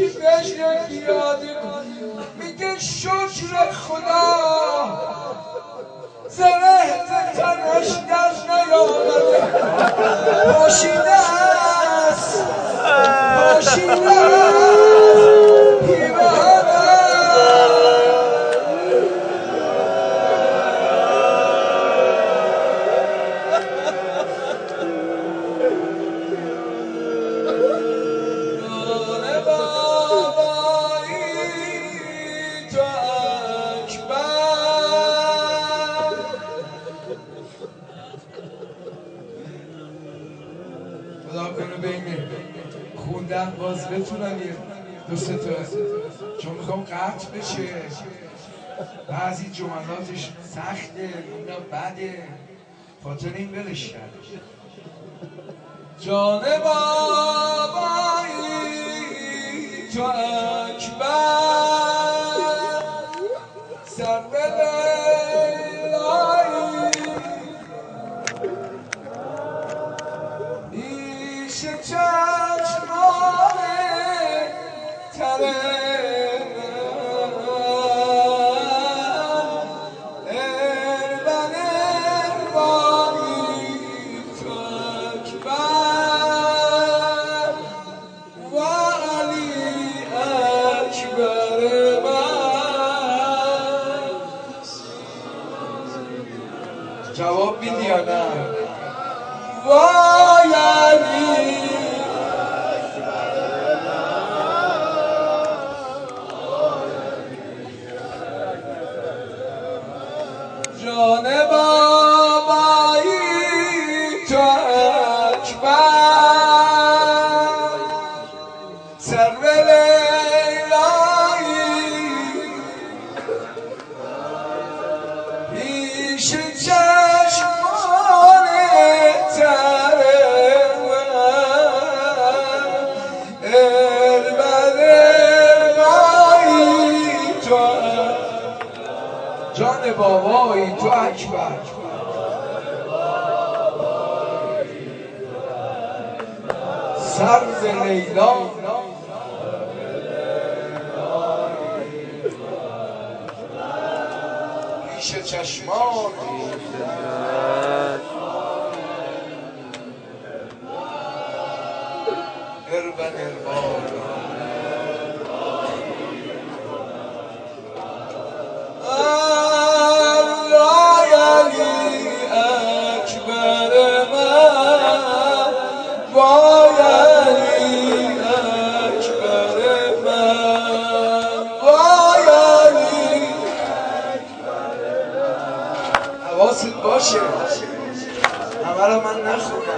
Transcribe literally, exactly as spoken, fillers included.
یکی بشه پیاده میگه شکر خدا زره تنش در نیامده پاشیده است پاشیده است پیرانه خدا کنه بین خوندن باز بتونم یه دو سه تا چون میخوام قطع بشه بعضی جملاتش سخته اینا بده خاطر این ولش کرده جان بابایی تو اکبر سر به لیلایی پیش چشمان تره جواب میدی یا نه؟ وای علی جان بابایی تو اکبر سر به لیلایی پیش چشمان تره اربد اربایی تو جان بابایی تو اکبر سر به لیلا پیش چشمان اربن اربان الله علی اکبر من وای علی اکبر من وای علی حواست باشه همه رو من نخونم